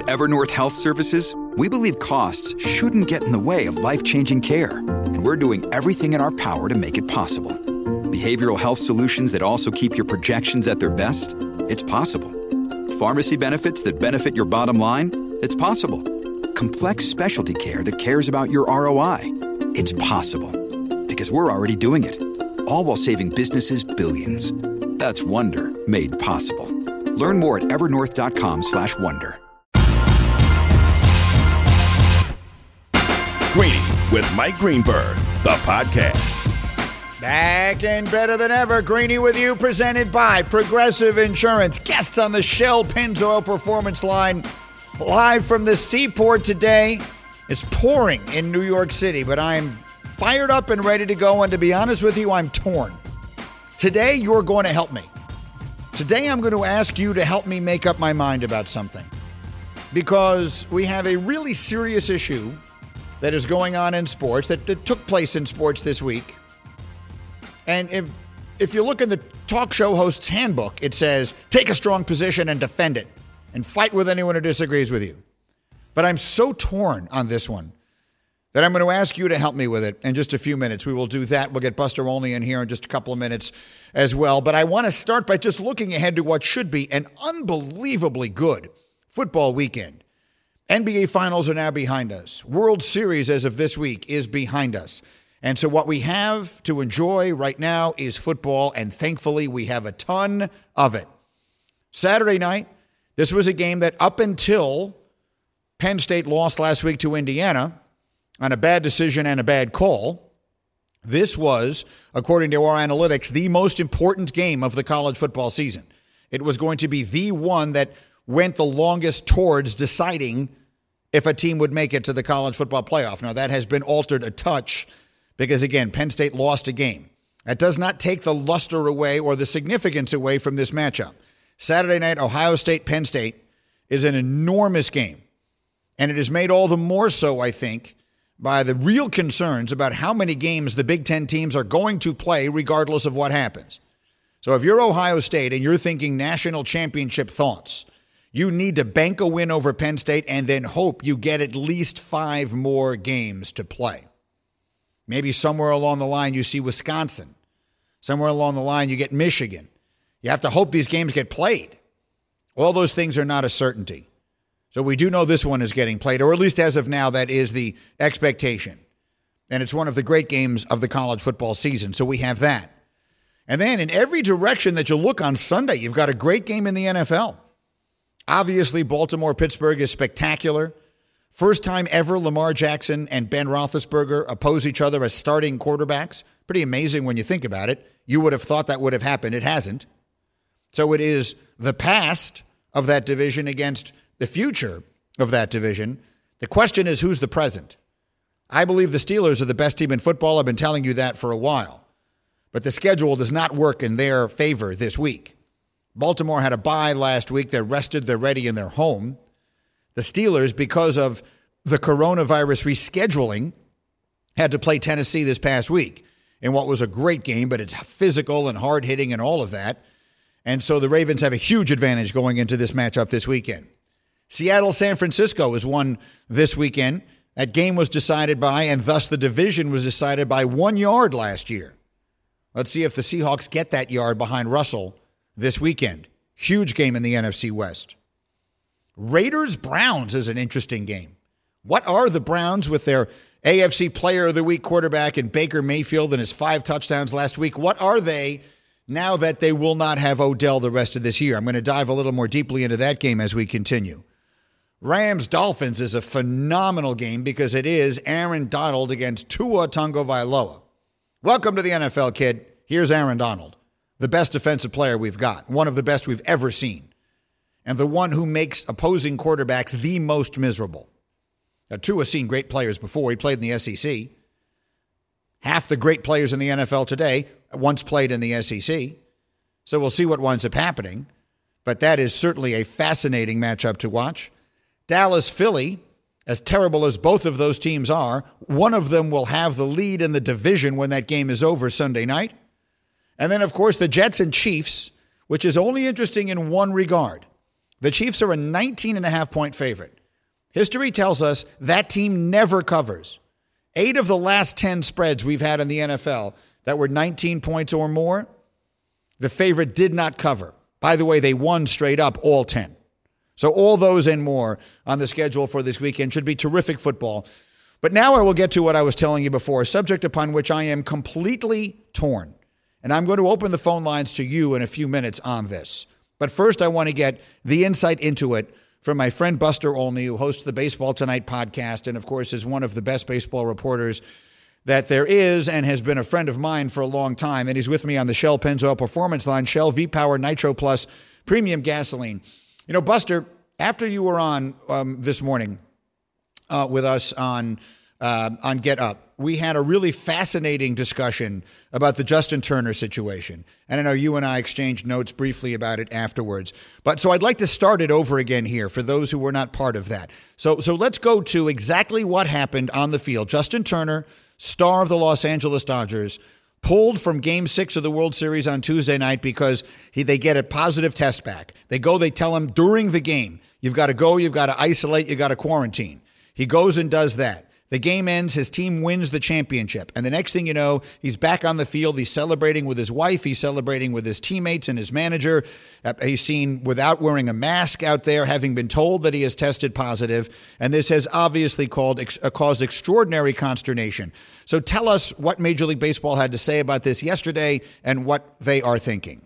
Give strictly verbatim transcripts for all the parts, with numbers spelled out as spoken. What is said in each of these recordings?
Evernorth Health Services, we believe costs shouldn't get in the way of life-changing care, and we're doing everything in our power to make it possible. Behavioral health solutions that also keep your projections at their best? It's possible. Pharmacy benefits that benefit your bottom line? It's possible. Complex specialty care that cares about your R O I? It's possible. Because we're already doing it. All while saving businesses billions. That's Wonder made possible. Learn more at evernorth.com slash wonder. Greeny with Mike Greenberg, the podcast. Back and better than ever. Greeny with you, presented by Progressive Insurance. Guests on the Shell Pennzoil Performance Line, live from the Seaport today. It's pouring in New York City, but I'm fired up and ready to go. And to be honest with you, I'm torn. Today, you're going to help me. Today, I'm going to ask you to help me make up my mind about something. Because we have a really serious issue that is going on in sports, that, that took place in sports this week. And if if you look in the talk show host's handbook, it says, take a strong position and defend it, and fight with anyone who disagrees with you. But I'm so torn on this one that I'm going to ask you to help me with it in just a few minutes. We will do that. We'll get Buster Olney in here in just a couple of minutes as well. But I want to start by just looking ahead to what should be an unbelievably good football weekend. N B A Finals are now behind us. World Series, as of this week, is behind us. And so what we have to enjoy right now is football, and thankfully we have a ton of it. Saturday night, this was a game that up until Penn State lost last week to Indiana on a bad decision and a bad call, this was, according to our analytics, the most important game of the college football season. It was going to be the one that went the longest towards deciding if a team would make it to the college football playoff. Now, that has been altered a touch because, again, Penn State lost a game. That does not take the luster away or the significance away from this matchup. Saturday night, Ohio State, Penn State is an enormous game. And it is made all the more so, I think, by the real concerns about how many games the Big Ten teams are going to play regardless of what happens. So if you're Ohio State and you're thinking national championship thoughts, you need to bank a win over Penn State and then hope you get at least five more games to play. Maybe somewhere along the line you see Wisconsin. Somewhere along the line you get Michigan. You have to hope these games get played. All those things are not a certainty. So we do know this one is getting played, or at least as of now, that is the expectation. And it's one of the great games of the college football season. So we have that. And then in every direction that you look on Sunday, you've got a great game in the N F L. Obviously, Baltimore-Pittsburgh is spectacular. First time ever Lamar Jackson and Ben Roethlisberger oppose each other as starting quarterbacks. Pretty amazing when you think about it. You would have thought that would have happened. It hasn't. So it is the past of that division against the future of that division. The question is, who's the present? I believe the Steelers are the best team in football. I've been telling you that for a while. But the schedule does not work in their favor this week. Baltimore had a bye last week. They're rested. They're ready, and they're home. The Steelers, because of the coronavirus rescheduling, had to play Tennessee this past week in what was a great game, but it's physical and hard-hitting and all of that. And so the Ravens have a huge advantage going into this matchup this weekend. Seattle-San Francisco is one this weekend. That game was decided by, and thus the division was decided by, one yard last year. Let's see if the Seahawks get that yard behind Russell this weekend. Huge game in the N F C West. Raiders-Browns is an interesting game. What are the Browns with their A F C Player of the Week quarterback and Baker Mayfield and his five touchdowns last week? What are they now that they will not have Odell the rest of this year? I'm going to dive a little more deeply into that game as we continue. Rams-Dolphins is a phenomenal game because it is Aaron Donald against Tua Tagovailoa. Welcome to the N F L, kid. Here's Aaron Donald, the best defensive player we've got, one of the best we've ever seen, and the one who makes opposing quarterbacks the most miserable. Now, Tua's seen great players before. He played in the S E C. Half the great players in the N F L today once played in the S E C. So we'll see what winds up happening. But that is certainly a fascinating matchup to watch. Dallas-Philly, as terrible as both of those teams are, one of them will have the lead in the division when that game is over Sunday night. And then, of course, the Jets and Chiefs, which is only interesting in one regard. The Chiefs are a nineteen and a half point favorite. History tells us that team never covers. Eight of the last ten spreads we've had in the N F L that were nineteen points or more, the favorite did not cover. By the way, they won straight up all ten. So all those and more on the schedule for this weekend. Should be terrific football. But now I will get to what I was telling you before, a subject upon which I am completely torn. And I'm going to open the phone lines to you in a few minutes on this. But first, I want to get the insight into it from my friend Buster Olney, who hosts the Baseball Tonight podcast and, of course, is one of the best baseball reporters that there is and has been a friend of mine for a long time. And he's with me on the Shell Pennzoil Performance Line, Shell V-Power Nitro Plus Premium Gasoline. You know, Buster, after you were on um, this morning uh, with us on uh, on Get Up, we had a really fascinating discussion about the Justin Turner situation. And I know you and I exchanged notes briefly about it afterwards. But so I'd like to start it over again here for those who were not part of that. So so let's go to exactly what happened on the field. Justin Turner, star of the Los Angeles Dodgers, pulled from Game Six of the World Series on Tuesday night because he they get a positive test back. They go, they tell him during the game, you've got to go, you've got to isolate, you've got to quarantine. He goes and does that. The game ends, his team wins the championship. And the next thing you know, he's back on the field. He's celebrating with his wife. He's celebrating with his teammates and his manager. He's seen without wearing a mask out there, having been told that he has tested positive. And this has obviously called, uh, caused extraordinary consternation. So tell us what Major League Baseball had to say about this yesterday and what they are thinking.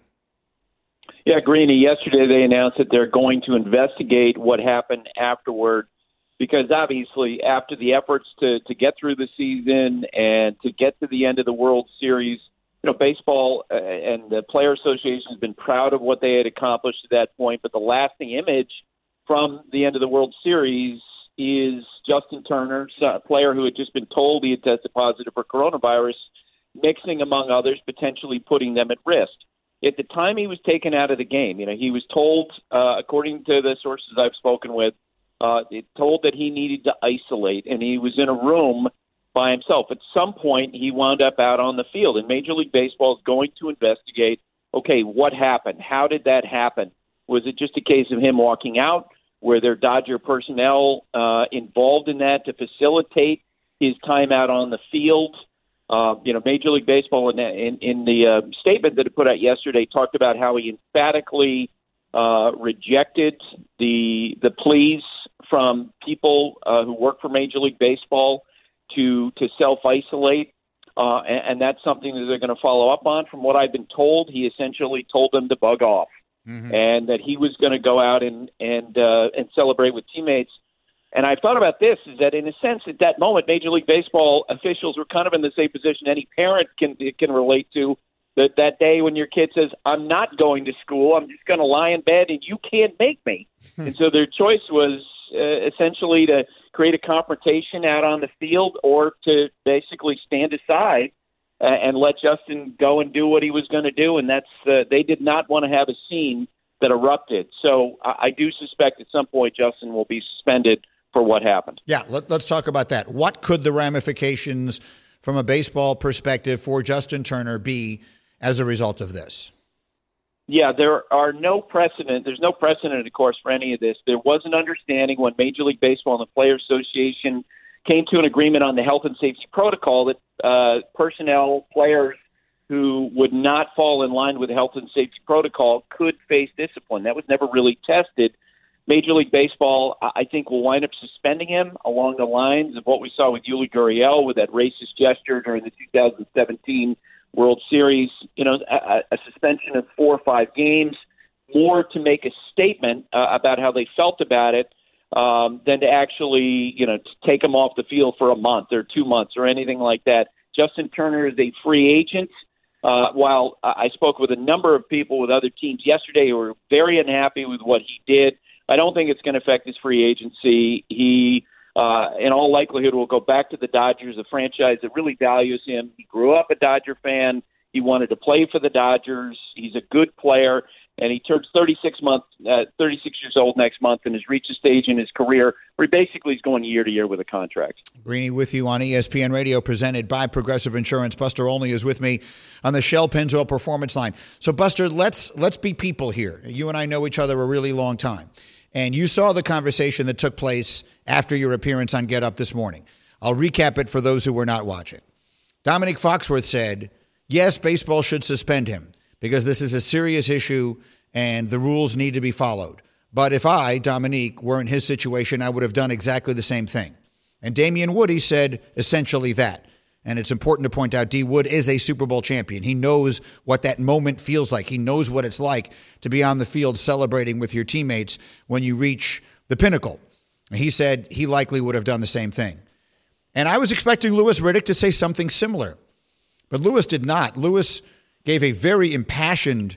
Yeah, Greeny, yesterday they announced that they're going to investigate what happened afterward. Because obviously, after the efforts to, to get through the season and to get to the end of the World Series, you know, baseball uh, and the Player Association has been proud of what they had accomplished at that point. But the lasting image from the end of the World Series is Justin Turner, a player who had just been told he had tested positive for coronavirus, mixing, among others, potentially putting them at risk. At the time he was taken out of the game, you know, he was told, uh, according to the sources I've spoken with, Uh, it told that he needed to isolate, and he was in a room by himself. At some point, he wound up out on the field, and Major League Baseball is going to investigate, okay, what happened? How did that happen? Was it just a case of him walking out? Were there Dodger personnel uh, involved in that to facilitate his time out on the field? Uh, you know, Major League Baseball, in, in, in the uh, statement that it put out yesterday, talked about how he emphatically uh, rejected the the pleas from people uh, who work for Major League Baseball to to self-isolate, uh, and, and that's something that they're going to follow up on. From what I've been told, he essentially told them to bug off, mm-hmm. and that he was going to go out and and uh, and celebrate with teammates. And I thought about this, is that in a sense, at that moment, Major League Baseball officials were kind of in the same position any parent can can relate to. That that day when your kid says, I'm not going to school, I'm just going to lie in bed, and you can't make me. And so their choice was uh, essentially to create a confrontation out on the field or to basically stand aside uh, and let Justin go and do what he was going to do. And that's uh, they did not want to have a scene that erupted. So I, I do suspect at some point Justin will be suspended for what happened. Yeah, let, let's talk about that. What could the ramifications from a baseball perspective for Justin Turner be as a result of this? Yeah, there are no precedent. There's no precedent, of course, for any of this. There was an understanding when Major League Baseball and the Players Association came to an agreement on the health and safety protocol that uh, personnel, players who would not fall in line with the health and safety protocol could face discipline. That was never really tested. Major League Baseball, I think, will wind up suspending him along the lines of what we saw with Yuli Gurriel with that racist gesture during the two thousand seventeen World Series. You know, a, a suspension of four or five games, more to make a statement uh, about how they felt about it um, than to actually, you know, to take him off the field for a month or two months or anything like that. Justin Turner is a free agent. Uh, while I spoke with a number of people with other teams yesterday who were very unhappy with what he did, I don't think it's going to affect his free agency. He, uh, in all likelihood, will go back to the Dodgers, a franchise that really values him. He grew up a Dodger fan. He wanted to play for the Dodgers. He's a good player, and he turns thirty-six months, uh, thirty-six years old next month, and has reached a stage in his career where he basically is going year to year with a contract. Greeny with you on E S P N Radio, presented by Progressive Insurance. Buster Olney is with me on the Shell Pennzoil Performance Line. So, Buster, let's let's be people here. You and I know each other a really long time. And you saw the conversation that took place after your appearance on Get Up this morning. I'll recap it for those who were not watching. Dominique Foxworth said, yes, baseball should suspend him because this is a serious issue and the rules need to be followed. But if I, Dominique, were in his situation, I would have done exactly the same thing. And Damian Woody said essentially that. And it's important to point out D. Wood is a Super Bowl champion. He knows what that moment feels like. He knows what it's like to be on the field celebrating with your teammates when you reach the pinnacle. And he said he likely would have done the same thing. And I was expecting Louis Riddick to say something similar. But Louis did not. Louis gave a very impassioned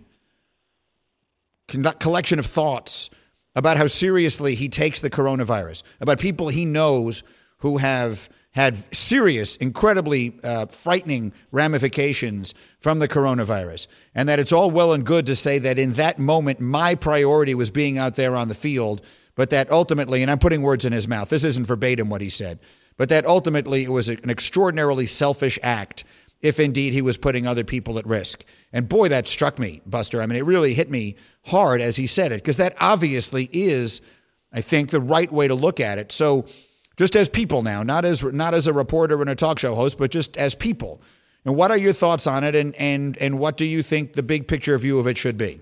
collection of thoughts about how seriously he takes the coronavirus, about people he knows who have had serious, incredibly uh, frightening ramifications from the coronavirus, and that it's all well and good to say that in that moment, my priority was being out there on the field, but that ultimately, and I'm putting words in his mouth, this isn't verbatim what he said, but that ultimately it was an extraordinarily selfish act if indeed he was putting other people at risk. And boy, that struck me, Buster. I mean, it really hit me hard as he said it, because that obviously is, I think, the right way to look at it. So just as people now, not as not as a reporter and a talk show host, but just as people. And what are your thoughts on it, and and and what do you think the big picture view of it should be?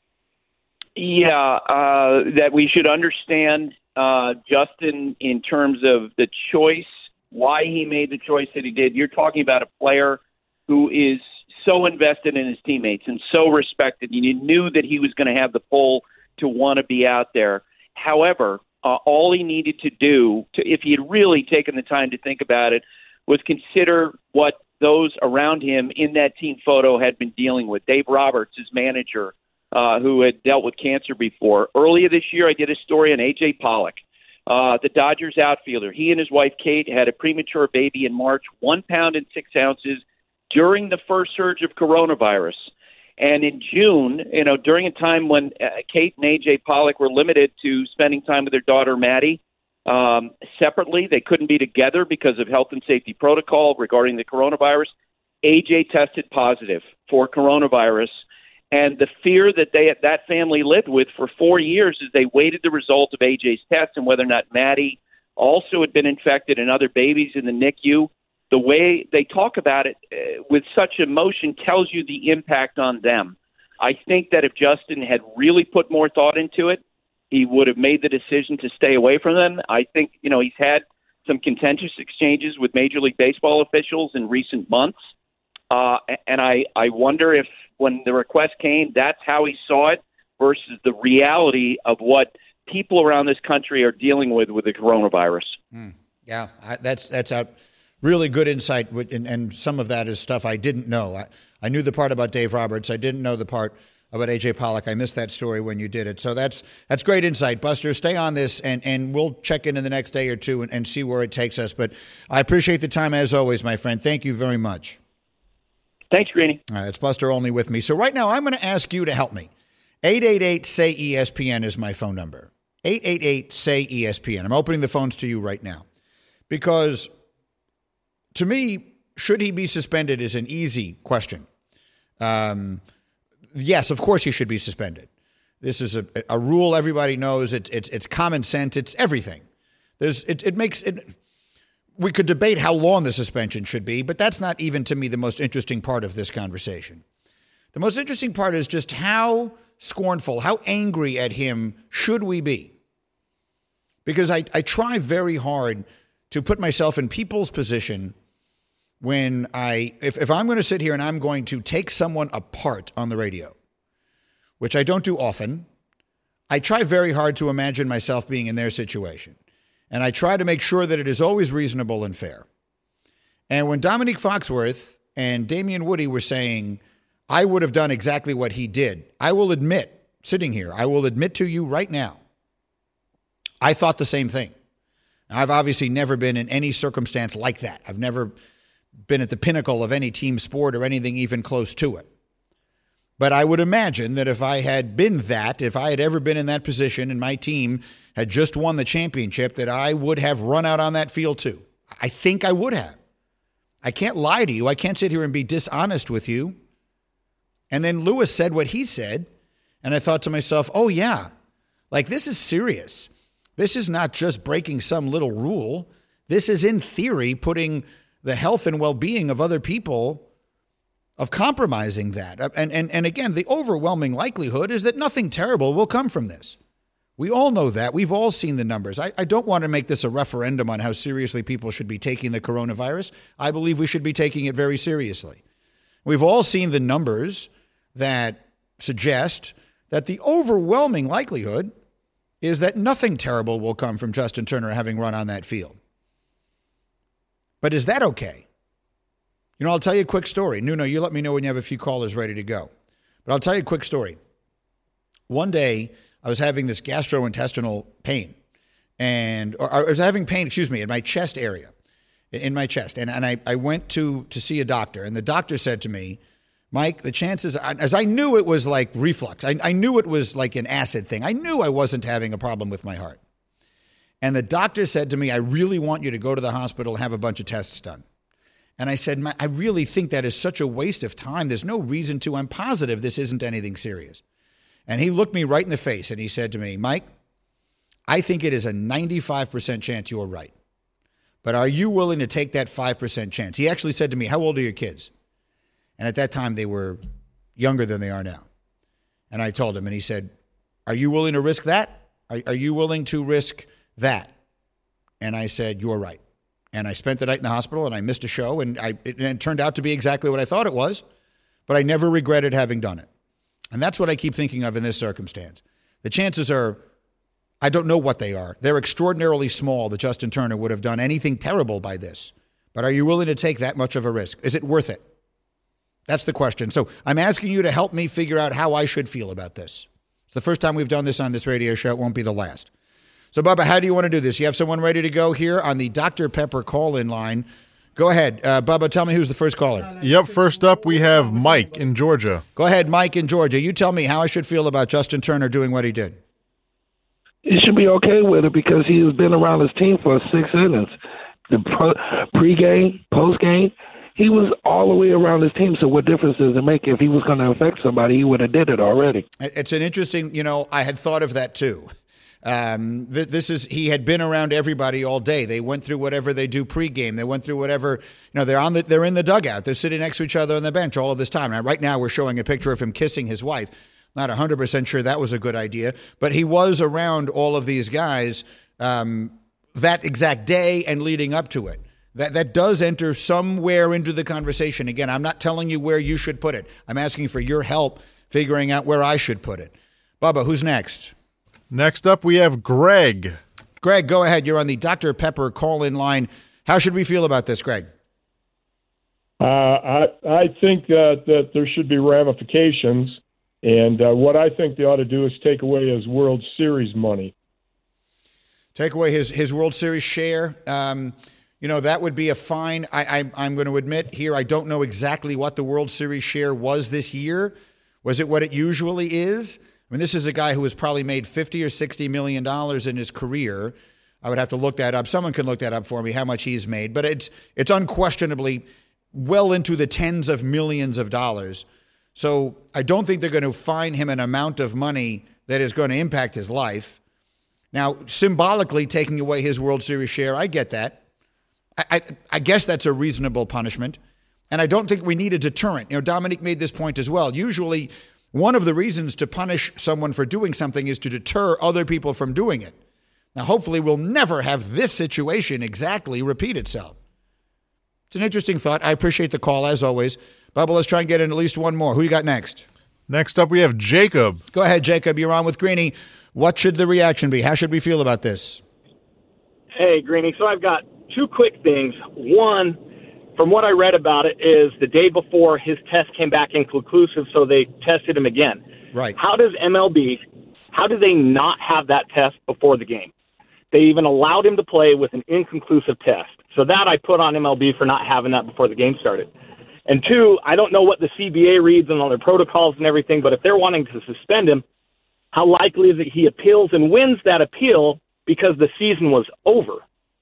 Yeah, uh, that we should understand uh, Justin in terms of the choice, why he made the choice that he did. You're talking about a player who is so invested in his teammates and so respected. You knew that he was going to have the pull to want to be out there. However, Uh, all he needed to do, to, if he had really taken the time to think about it, was consider what those around him in that team photo had been dealing with. Dave Roberts, his manager, uh, who had dealt with cancer before. Earlier this year, I did a story on A J Pollock, uh, the Dodgers outfielder. He and his wife, Kate, had a premature baby in March, one pound and six ounces, during the first surge of coronavirus. And in June, you know, during a time when uh, Kate and A J Pollock were limited to spending time with their daughter, Maddie, um, separately, they couldn't be together because of health and safety protocol regarding the coronavirus. A J tested positive for coronavirus. And the fear that they that family lived with for four years is they waited the result of A J's test and whether or not Maddie also had been infected and other babies in the N I C U. The way they talk about it uh, with such emotion tells you the impact on them. I think that if Justin had really put more thought into it, he would have made the decision to stay away from them. I think, you know, he's had some contentious exchanges with Major League Baseball officials in recent months. Uh, and I, I wonder if when the request came, that's how he saw it versus the reality of what people around this country are dealing with with the coronavirus. Mm, yeah, I, that's that's a really good insight, and, and some of that is stuff I didn't know. I, I knew the part about Dave Roberts. I didn't know the part about A J Pollock. I missed that story when you did it. So that's that's great insight. Buster, stay on this, and, and we'll check in in the next day or two and, and see where it takes us. But I appreciate the time as always, my friend. Thank you very much. Thanks, Greeny. All right, it's Buster Olney with me. So right now I'm going to ask you to help me. eight eight eight, S A Y, E S P N is my phone number. eight eight eight, S A Y, E S P N. I'm opening the phones to you right now because to me, should he be suspended is an easy question. Um, yes, of course he should be suspended. This is a, a rule everybody knows. It's it's it's common sense. It's everything. There's it, it makes it. We could debate how long the suspension should be, but that's not even to me the most interesting part of this conversation. The most interesting part is just how scornful, how angry at him should we be? Because I, I try very hard to put myself in people's position when I, if, if I'm going to sit here and I'm going to take someone apart on the radio, which I don't do often, I try very hard to imagine myself being in their situation. And I try to make sure that it is always reasonable and fair. And when Dominique Foxworth and Damian Woody were saying, I would have done exactly what he did, I will admit, sitting here, I will admit to you right now, I thought the same thing. I've obviously never been in any circumstance like that. I've never been at the pinnacle of any team sport or anything even close to it. But I would imagine that if I had been that, if I had ever been in that position and my team had just won the championship, that I would have run out on that field too. I think I would have. I can't lie to you. I can't sit here and be dishonest with you. And then Louis said what he said, and I thought to myself, oh yeah, Like, this is serious. This is not just breaking some little rule. This is, in theory, putting the health and well-being of other people, of compromising that. And, and, and again, the overwhelming likelihood is that nothing terrible will come from this. We all know that. We've all seen the numbers. I, I don't want to make this a referendum on how seriously people should be taking the coronavirus. I believe we should be taking it very seriously. We've all seen the numbers that suggest that the overwhelming likelihood is that nothing terrible will come from Justin Turner having run on that field. But is that okay? You know, I'll tell you a quick story. Nuno, you let me know when you have a few callers ready to go. But I'll tell you a quick story. One day, I was having this gastrointestinal pain. And or I was having pain, excuse me, in my chest area, in my chest. And, and I, I went to, to see a doctor. And the doctor said to me, Mike, the chances, as I knew it was like reflux. I, I knew it was like an acid thing. I knew I wasn't having a problem with my heart. And the doctor said to me, I really want you to go to the hospital and have a bunch of tests done. And I said, I really think that is such a waste of time. There's no reason to. I'm positive this isn't anything serious. And he looked me right in the face and he said to me, Mike, I think it is a ninety-five percent chance you're right. But are you willing to take that five percent chance? He actually said to me, how old are your kids? And at that time, they were younger than they are now. And I told him, and he said, are you willing to risk that? Are, are you willing to risk that? And I said, you're right. And I spent the night in the hospital, and I missed a show, and I, it, and it turned out to be exactly what I thought it was, but I never regretted having done it. And that's what I keep thinking of in this circumstance. The chances are, I don't know what they are. They're extraordinarily small that Justin Turner would have done anything terrible by this. But are you willing to take that much of a risk? Is it worth it? That's the question. So I'm asking you to help me figure out how I should feel about this. It's the first time we've done this on this radio show. It won't be the last. So, Bubba, how do you want to do this? You have someone ready to go here on the Doctor Pepper call-in line. Go ahead. Uh, Bubba, tell me who's the first caller. Yep, first up we have Mike in Georgia. Go ahead, Mike in Georgia. You tell me how I should feel about Justin Turner doing what he did. You should be okay with it because he has been around his team for six innings. The pregame, postgame, he was all the way around his team, so what difference does it make? If he was going to affect somebody, he would have did it already. It's an interesting, you know, I had thought of that too. Um, th- this is, he had been around everybody all day. They went through whatever they do pregame. They went through whatever, you know, they're on the, they're in the dugout. They're sitting next to each other on the bench all of this time. Now, right now we're showing a picture of him kissing his wife. Not one hundred percent sure that was a good idea, but he was around all of these guys um, that exact day and leading up to it. That that does enter somewhere into the conversation. Again, I'm not telling you where you should put it. I'm asking for your help figuring out where I should put it. Bubba, who's next? Next up, we have Greg. Greg, go ahead. You're on the Doctor Pepper call-in line. How should we feel about this, Greg? Uh, I I think uh, that there should be ramifications, and uh, what I think they ought to do is take away his World Series money. Take away his, his World Series share. Um You know, that would be a fine. I, I, I'm going to admit here, I don't know exactly what the World Series share was this year. Was it what it usually is? I mean, this is a guy who has probably made fifty or sixty million dollars in his career. I would have to look that up. Someone can look that up for me, how much he's made. But it's it's unquestionably well into the tens of millions of dollars. So I don't think they're going to fine him an amount of money that is going to impact his life. Now, symbolically taking away his World Series share, I get that. I, I guess that's a reasonable punishment, and I don't think we need a deterrent. You know, Dominique made this point as well. Usually, one of the reasons to punish someone for doing something is to deter other people from doing it. Now, hopefully, we'll never have this situation exactly repeat itself. It's an interesting thought. I appreciate the call, as always. Bubba, let's try and get in at least one more. Who you got next? Next up, we have Jacob. Go ahead, Jacob. You're on with Greeny. What should the reaction be? How should we feel about this? Hey, Greeny. So I've got two quick things. One, from what I read about it, is the day before his test came back inconclusive, so they tested him again. Right. How does M L B, how do they not have that test before the game? They even allowed him to play with an inconclusive test. So that I put on M L B for not having that before the game started. And two, I don't know what the C B A reads and all their protocols and everything, but if they're wanting to suspend him, how likely is it he appeals and wins that appeal because the season was over?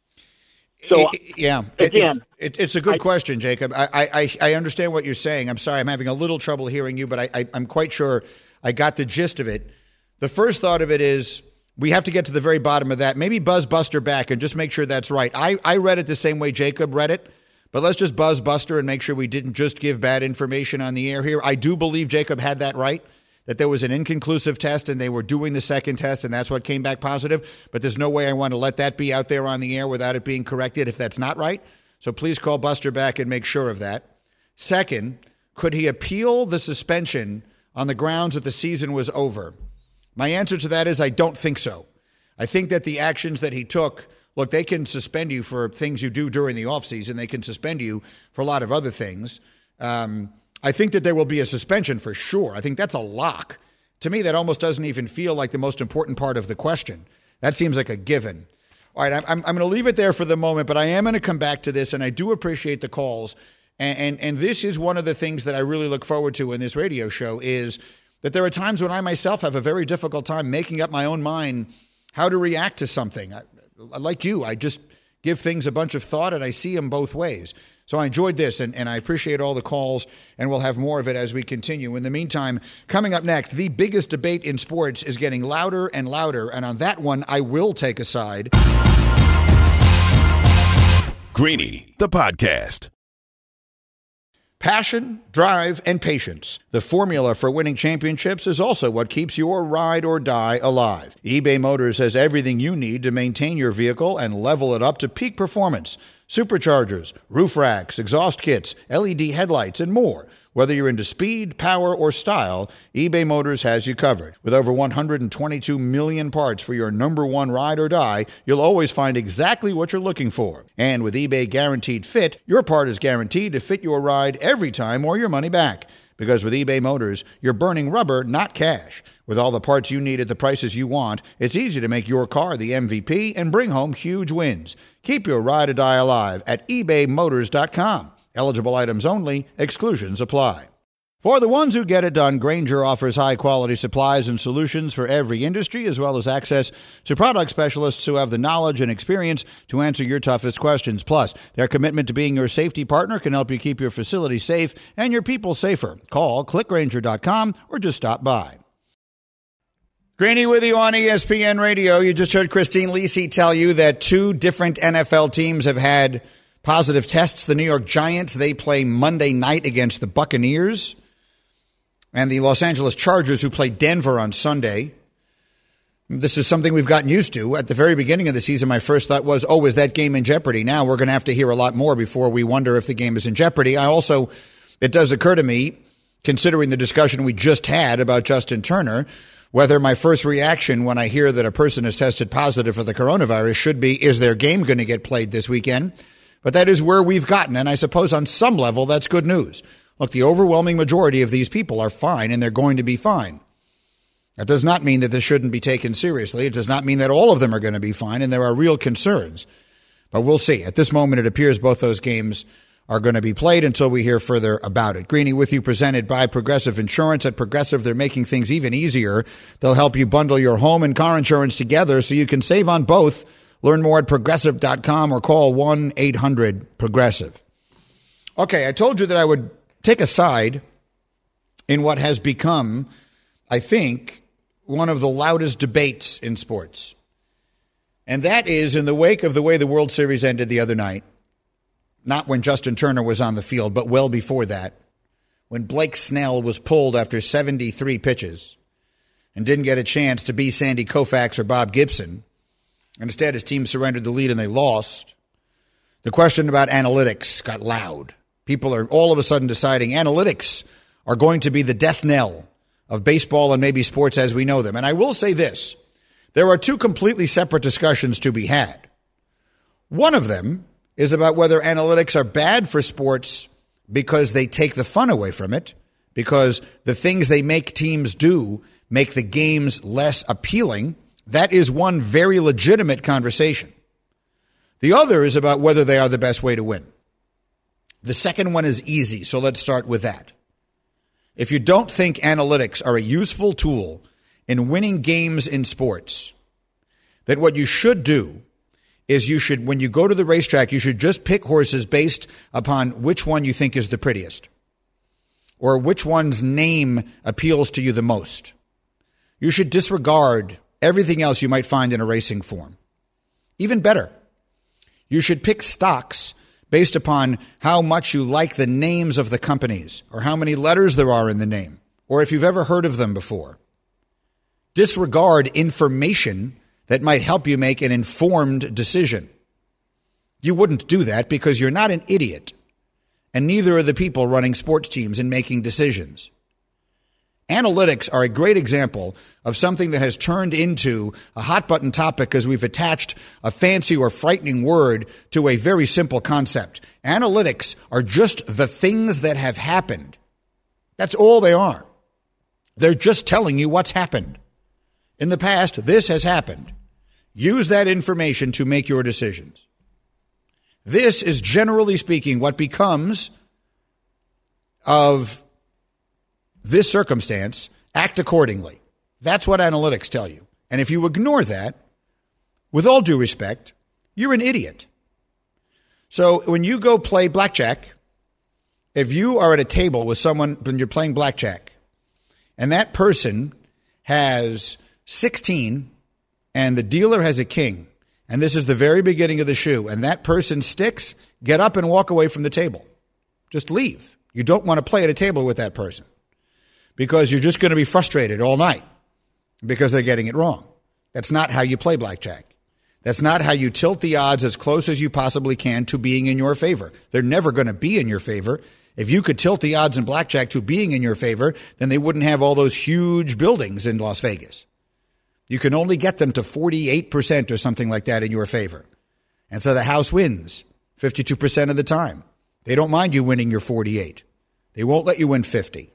So yeah, again, it, it, it's a good I, question, Jacob. I, I I understand what you're saying. I'm sorry, I'm having a little trouble hearing you, but I, I I'm quite sure I got the gist of it. The first thought of it is We have to get to the very bottom of that. Maybe buzz Buster back and just make sure that's right. I, I read it the same way Jacob read it, but let's just buzz Buster and make sure we didn't just give bad information on the air here. I do believe Jacob had that right, that there was an inconclusive test and they were doing the second test and that's what came back positive. But there's no way I want to let that be out there on the air without it being corrected if that's not right. So please call Buster back and make sure of that. Second, could he appeal the suspension on the grounds that the season was over? My answer to that is I don't think so. I think that the actions that he took, look, they can suspend you for things you do during the offseason. They can suspend you for a lot of other things. Um, I think that there will be a suspension for sure. I think that's a lock. To me, that almost doesn't even feel like the most important part of the question. That seems like a given. All right, I'm, I'm, I'm going to leave it there for the moment, but I am going to come back to this, and I do appreciate the calls. And, and, and this is one of the things that I really look forward to in this radio show is that there are times when I myself have a very difficult time making up my own mind how to react to something. I, like you, I just give things a bunch of thought and I see them both ways. So I enjoyed this and, and I appreciate all the calls, and we'll have more of it as we continue. In the meantime, coming up next, the biggest debate in sports is getting louder and louder. And on that one, I will take a side. Greeny, the podcast. Passion, drive, and patience. The formula for winning championships is also what keeps your ride or die alive. eBay Motors has everything you need to maintain your vehicle and level it up to peak performance. Superchargers, roof racks, exhaust kits, L E D headlights, and more. Whether you're into speed, power, or style, eBay Motors has you covered. With over one hundred twenty-two million parts for your number one ride or die, you'll always find exactly what you're looking for. And with eBay Guaranteed Fit, your part is guaranteed to fit your ride every time or your money back. Because with eBay Motors, you're burning rubber, not cash. With all the parts you need at the prices you want, it's easy to make your car the M V P and bring home huge wins. Keep your ride or die alive at ebay motors dot com. Eligible items only. Exclusions apply. For the ones who get it done, Grainger offers high-quality supplies and solutions for every industry, as well as access to product specialists who have the knowledge and experience to answer your toughest questions. Plus, their commitment to being your safety partner can help you keep your facility safe and your people safer. Call click grainger dot com or just stop by. Greeny with you on E S P N Radio. You just heard Christine Lisi tell you that two different N F L teams have had positive tests. The New York Giants, they play Monday night against the Buccaneers. And the Los Angeles Chargers, who play Denver on Sunday. This is something we've gotten used to. At the very beginning of the season, my first thought was, oh, is that game in jeopardy? Now we're going to have to hear a lot more before we wonder if the game is in jeopardy. I also, it does occur to me, considering the discussion we just had about Justin Turner, whether my first reaction when I hear that a person is tested positive for the coronavirus should be, is their game going to get played this weekend? But that is where we've gotten, and I suppose on some level that's good news. Look, the overwhelming majority of these people are fine, and they're going to be fine. That does not mean that this shouldn't be taken seriously. It does not mean that all of them are going to be fine, and there are real concerns. But we'll see. At this moment, it appears both those games are going to be played until we hear further about it. Greeny with you, presented by Progressive Insurance. At Progressive, they're making things even easier. They'll help you bundle your home and car insurance together so you can save on both. Learn more at progressive dot com or call one eight hundred progressive. Okay, I told you that I would take a side in what has become, I think, one of the loudest debates in sports. And that is in the wake of the way the World Series ended the other night. Not when Justin Turner was on the field, but well before that, when Blake Snell was pulled after seventy-three pitches and didn't get a chance to be Sandy Koufax or Bob Gibson. And instead, his team surrendered the lead and they lost. The question about analytics got loud. People are all of a sudden deciding analytics are going to be the death knell of baseball and maybe sports as we know them. And I will say this. There are two completely separate discussions to be had. One of them is about whether analytics are bad for sports because they take the fun away from it, because the things they make teams do make the games less appealing. That is one very legitimate conversation. The other is about whether they are the best way to win. The second one is easy, so let's start with that. If you don't think analytics are a useful tool in winning games in sports, then what you should do is you should, when you go to the racetrack, you should just pick horses based upon which one you think is the prettiest or which one's name appeals to you the most. You should disregard everything else you might find in a racing form. Even better, you should pick stocks based upon how much you like the names of the companies or how many letters there are in the name or if you've ever heard of them before. Disregard information that might help you make an informed decision. You wouldn't do that because you're not an idiot, and neither are the people running sports teams and making decisions. Analytics are a great example of something that has turned into a hot button topic because we've attached a fancy or frightening word to a very simple concept. Analytics are just the things that have happened. That's all they are. They're just telling you what's happened. In the past, this has happened. Use that information to make your decisions. This is, generally speaking, what becomes of this circumstance. Act accordingly. That's what analytics tell you. And if you ignore that, with all due respect, you're an idiot. So when you go play blackjack, if you are at a table with someone and you're playing blackjack, and that person has sixteen and the dealer has a king, and this is the very beginning of the shoe, and that person sticks, get up and walk away from the table. Just leave. You don't want to play at a table with that person because you're just going to be frustrated all night because they're getting it wrong. That's not how you play blackjack. That's not how you tilt the odds as close as you possibly can to being in your favor. They're never going to be in your favor. If you could tilt the odds in blackjack to being in your favor, then they wouldn't have all those huge buildings in Las Vegas. You can only get them to forty-eight percent or something like that in your favor. And so the house wins fifty-two percent of the time. They don't mind you winning your forty-eight. They won't let you win fifty.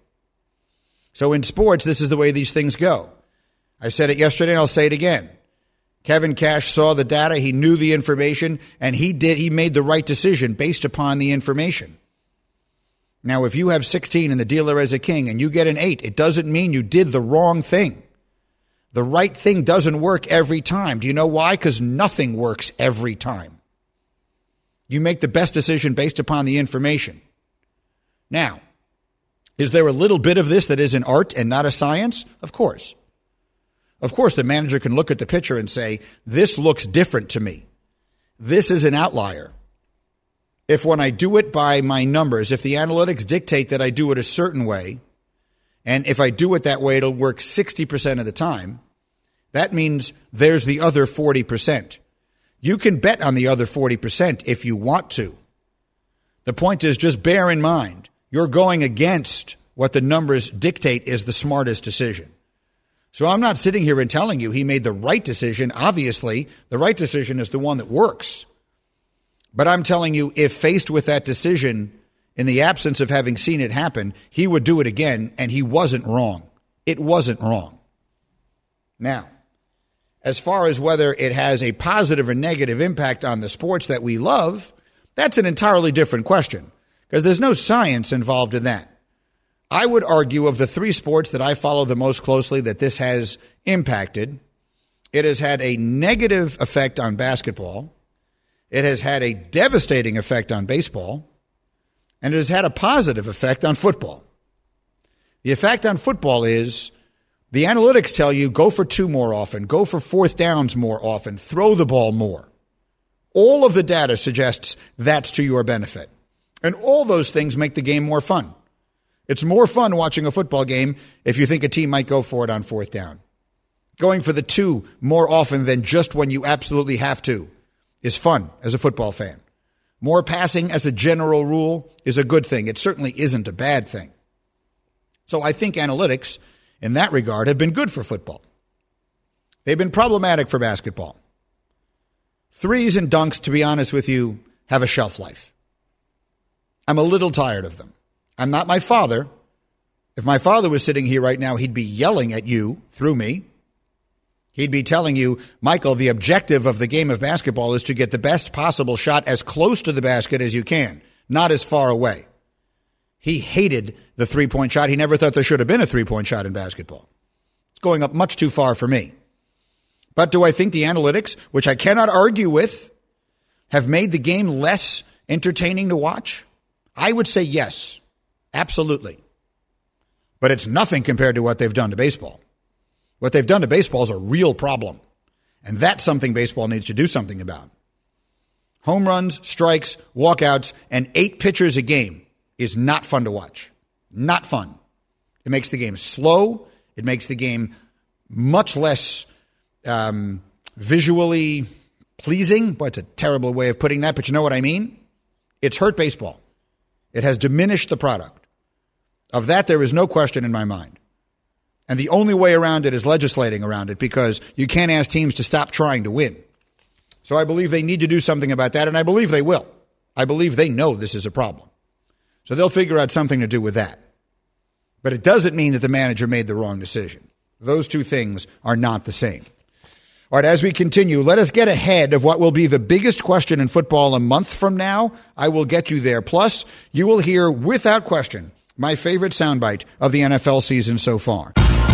So in sports, this is the way these things go. I said it yesterday and I'll say it again. Kevin Cash saw the data, he knew the information, and he did. He made the right decision based upon the information. Now, if you have sixteen and the dealer has a king and you get an eight, it doesn't mean you did the wrong thing. The right thing doesn't work every time. Do you know why? Because nothing works every time. You make the best decision based upon the information. Now, is there a little bit of this that is an art and not a science? Of course. Of course, the manager can look at the picture and say, this looks different to me. This is an outlier. If when I do it by my numbers, if the analytics dictate that I do it a certain way, and if I do it that way, it'll work sixty percent of the time, that means there's the other forty percent. You can bet on the other forty percent if you want to. The point is, just bear in mind, you're going against what the numbers dictate is the smartest decision. So I'm not sitting here and telling you he made the right decision. Obviously, the right decision is the one that works. But I'm telling you, if faced with that decision, in the absence of having seen it happen, he would do it again, and he wasn't wrong. It wasn't wrong. Now, as far as whether it has a positive or negative impact on the sports that we love, that's an entirely different question, because there's no science involved in that. I would argue of the three sports that I follow the most closely that this has impacted, it has had a negative effect on basketball, it has had a devastating effect on baseball, and it has had a positive effect on football. The effect on football is the analytics tell you go for two more often, go for fourth downs more often, throw the ball more. All of the data suggests that's to your benefit. And all those things make the game more fun. It's more fun watching a football game if you think a team might go for it on fourth down. Going for the two more often than just when you absolutely have to is fun as a football fan. More passing as a general rule is a good thing. It certainly isn't a bad thing. So I think analytics in that regard have been good for football. They've been problematic for basketball. Threes and dunks, to be honest with you, have a shelf life. I'm a little tired of them. I'm not my father. If my father was sitting here right now, he'd be yelling at you through me. He'd be telling you, Michael, the objective of the game of basketball is to get the best possible shot as close to the basket as you can, not as far away. He hated the three-point shot. He never thought there should have been a three-point shot in basketball. It's going up much too far for me. But do I think the analytics, which I cannot argue with, have made the game less entertaining to watch? I would say yes, absolutely. But it's nothing compared to what they've done to baseball. What they've done to baseball is a real problem. And that's something baseball needs to do something about. Home runs, strikes, walkouts, and eight pitchers a game is not fun to watch. Not fun. It makes the game slow. It makes the game much less um, visually pleasing. But it's a terrible way of putting that, but you know what I mean? It's hurt baseball. It has diminished the product. Of that, there is no question in my mind. And the only way around it is legislating around it, because you can't ask teams to stop trying to win. So I believe they need to do something about that, and I believe they will. I believe they know this is a problem. So they'll figure out something to do with that. But it doesn't mean that the manager made the wrong decision. Those two things are not the same. All right, as we continue, let us get ahead of what will be the biggest question in football a month from now. I will get you there. Plus, you will hear, without question, my favorite soundbite of the N F L season so far.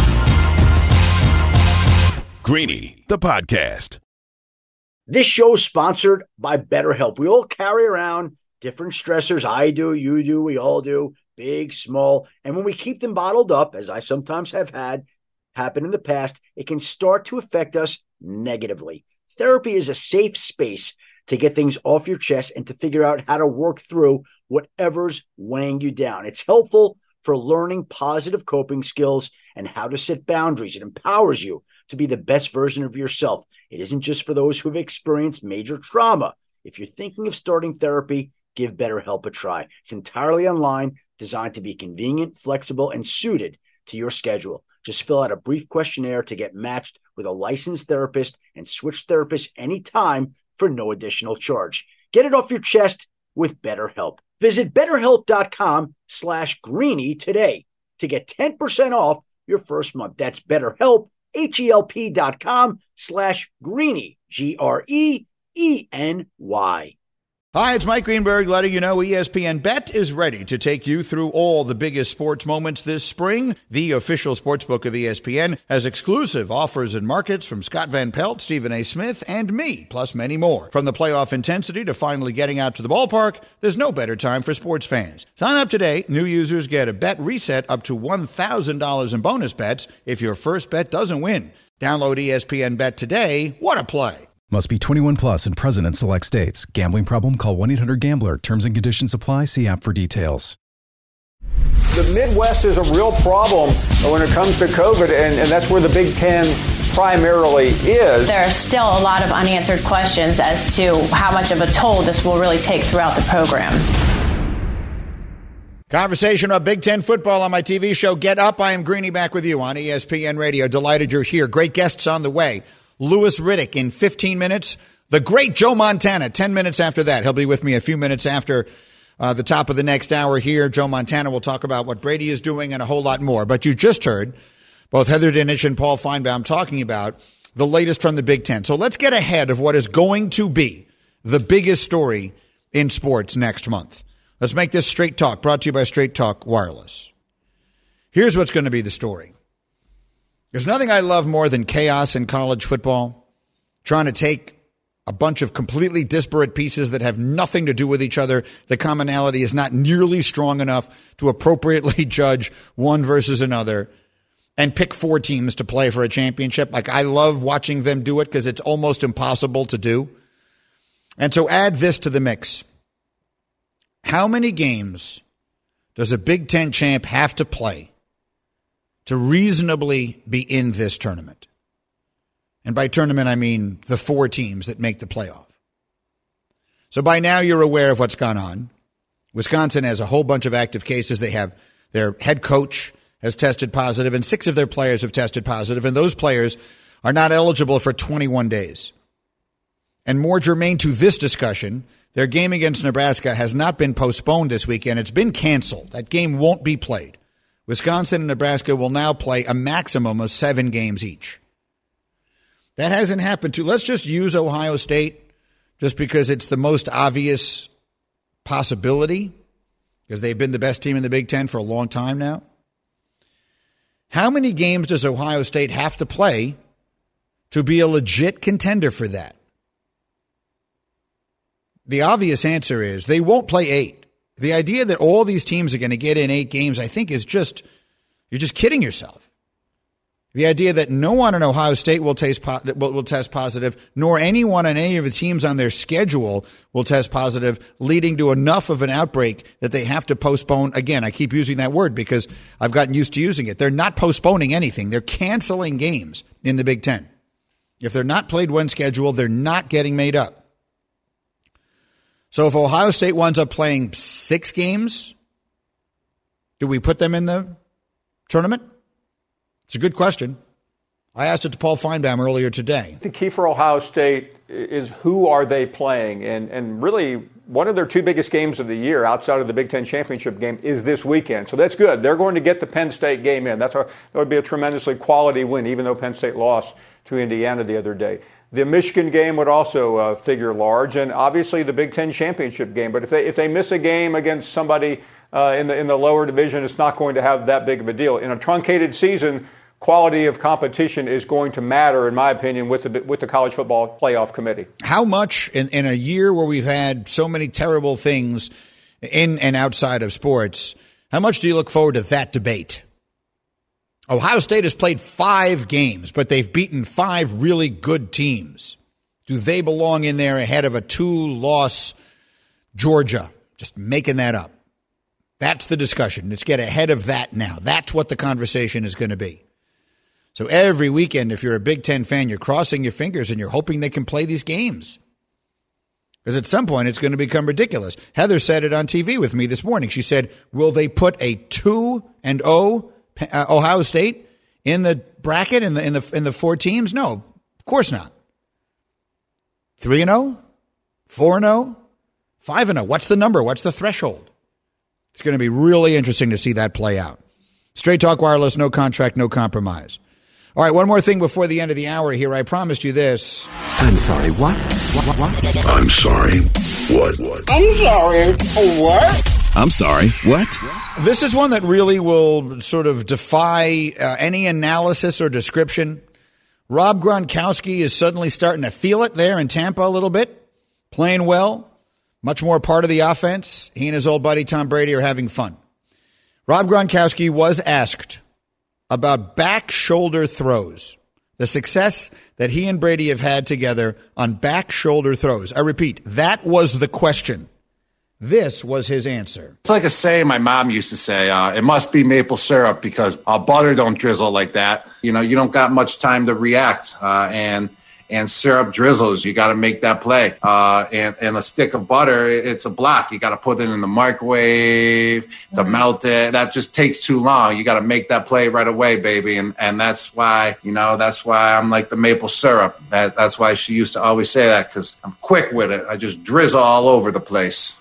Greeny, the podcast. This show is sponsored by BetterHelp. We all carry around different stressors. I do, you do, we all do, big, small. And when we keep them bottled up, as I sometimes have had happen in the past, it can start to affect us negatively. Therapy is a safe space to get things off your chest and to figure out how to work through whatever's weighing you down. It's helpful for learning positive coping skills and how to set boundaries. It empowers you to be the best version of yourself. It isn't just for those who have experienced major trauma. If you're thinking of starting therapy, give BetterHelp a try. It's entirely online, designed to be convenient, flexible, and suited to your schedule. Just fill out a brief questionnaire to get matched with a licensed therapist and switch therapists anytime for no additional charge. Get it off your chest with BetterHelp. Visit BetterHelp.com slash Greeny today to get ten percent off your first month. That's BetterHelp, H-E-L-P dot com slash Greeny, G R E E N Y. Hi, it's Mike Greenberg letting you know E S P N Bet is ready to take you through all the biggest sports moments this spring. The official sportsbook of E S P N has exclusive offers and markets from Scott Van Pelt, Stephen A. Smith, and me, plus many more. From the playoff intensity to finally getting out to the ballpark, there's no better time for sports fans. Sign up today. New users get a bet reset up to one thousand dollars in bonus bets if your first bet doesn't win. Download E S P N Bet today. What a play. Must be twenty-one plus and present in select states. Gambling problem? Call one eight hundred gambler. Terms and conditions apply. See app for details. The Midwest is a real problem when it comes to COVID, and, and that's where the Big Ten primarily is. There are still a lot of unanswered questions as to how much of a toll this will really take throughout the program. Conversation about Big Ten football on my T V show, Get Up. I am Greeny, back with you on E S P N Radio. Delighted you're here. Great guests on the way. Louis Riddick in fifteen minutes. The great Joe Montana, ten minutes after that. He'll be with me a few minutes after uh, the top of the next hour here. Joe Montana will talk about what Brady is doing and a whole lot more. But you just heard both Heather Dinich and Paul Feinbaum talking about the latest from the Big Ten. So let's get ahead of what is going to be the biggest story in sports next month. Let's make this Straight Talk, brought to you by Straight Talk Wireless. Here's what's going to be the story. There's nothing I love more than chaos in college football, trying to take a bunch of completely disparate pieces that have nothing to do with each other. The commonality is not nearly strong enough to appropriately judge one versus another and pick four teams to play for a championship. Like, I love watching them do it because it's almost impossible to do. And so add this to the mix. How many games does a Big Ten champ have to play to reasonably be in this tournament? And by tournament, I mean the four teams that make the playoff. So by now, you're aware of what's gone on. Wisconsin has a whole bunch of active cases. They have their head coach has tested positive, and six of their players have tested positive, and those players are not eligible for twenty-one days. And more germane to this discussion, their game against Nebraska has not been postponed this weekend. It's been canceled. That game won't be played. Wisconsin and Nebraska will now play a maximum of seven games each. That hasn't happened to, let's just use Ohio State just because it's the most obvious possibility, because they've been the best team in the Big Ten for a long time now. How many games does Ohio State have to play to be a legit contender for that? The obvious answer is they won't play eight. The idea that all these teams are going to get in eight games, I think, is just, you're just kidding yourself. The idea that no one in Ohio State will, taste po- will, will test positive, nor anyone on any of the teams on their schedule will test positive, leading to enough of an outbreak that they have to postpone. Again, I keep using that word because I've gotten used to using it. They're not postponing anything. They're canceling games in the Big Ten. If they're not played when scheduled, they're not getting made up. So if Ohio State winds up playing six games, do we put them in the tournament? It's a good question. I asked it to Paul Feinbaum earlier today. The key for Ohio State is who are they playing? And and really, one of their two biggest games of the year outside of the Big Ten championship game is this weekend. So that's good. They're going to get the Penn State game in. That's a, that would be a tremendously quality win, even though Penn State lost to Indiana the other day. The Michigan game would also uh, figure large, and obviously the Big Ten championship game. But if they if they miss a game against somebody uh, in the in the lower division, it's not going to have that big of a deal. In a truncated season, quality of competition is going to matter, in my opinion, with the with the college football playoff committee. How much in, in a year where we've had so many terrible things in and outside of sports, how much do you look forward to that debate? Ohio State has played five games, but they've beaten five really good teams. Do they belong in there ahead of a two-loss Georgia? Just making that up. That's the discussion. Let's get ahead of that now. That's what the conversation is going to be. So every weekend, if you're a Big Ten fan, you're crossing your fingers and you're hoping they can play these games. Because at some point, it's going to become ridiculous. Heather said it on T V with me this morning. She said, will they put a two and oh uh, Ohio State in the bracket, in the in the in the four teams? No, of course not. three and oh? four and oh? five and oh? What's the number? What's the threshold? It's going to be really interesting to see that play out. Straight Talk Wireless, no contract, no compromise. All right, one more thing before the end of the hour here. I promised you this. I'm sorry, what? What? What? I'm sorry, what? What? I'm sorry, what? I'm sorry, what? This is one that really will sort of defy uh, any analysis or description. Rob Gronkowski is suddenly starting to feel it there in Tampa a little bit, playing well, much more part of the offense. He and his old buddy Tom Brady are having fun. Rob Gronkowski was asked about back shoulder throws, the success that he and Brady have had together on back shoulder throws. I repeat, that was the question. This was his answer. It's like a saying my mom used to say, uh, it must be maple syrup because uh, butter don't drizzle like that. You know, you don't got much time to react. Uh, and and syrup drizzles, you got to make that play. Uh, and, and a stick of butter, it's a block. You got to put it in the microwave to mm-hmm. melt it. That just takes too long. You got to make that play right away, baby. And and that's why, you know, that's why I'm like the maple syrup. That That's why she used to always say that, because I'm quick with it. I just drizzle all over the place.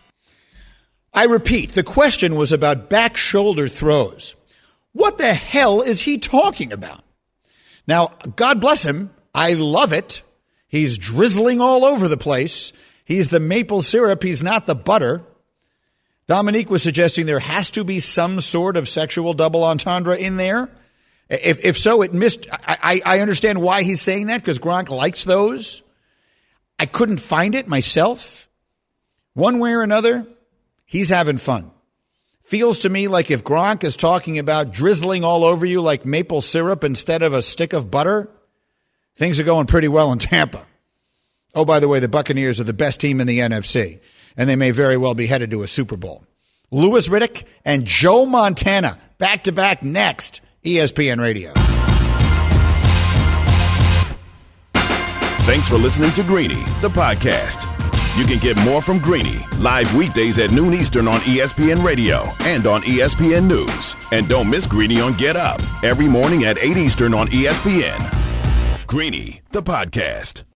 I repeat, the question was about back shoulder throws. What the hell is he talking about? Now, God bless him. I love it. He's drizzling all over the place. He's the maple syrup. He's not the butter. Dominique was suggesting there has to be some sort of sexual double entendre in there. If if so, it missed. I, I understand why he's saying that, because Gronk likes those. I couldn't find it myself. One way or another, he's having fun. Feels to me like if Gronk is talking about drizzling all over you like maple syrup instead of a stick of butter, things are going pretty well in Tampa. Oh, by the way, the Buccaneers are the best team in the N F C, and they may very well be headed to a Super Bowl. Louis Riddick and Joe Montana, back-to-back next, E S P N Radio. Thanks for listening to Greeny, the podcast. You can get more from Greeny live weekdays at noon Eastern on E S P N Radio and on E S P N News. And don't miss Greeny on Get Up every morning at eight Eastern on E S P N. Greeny, the podcast.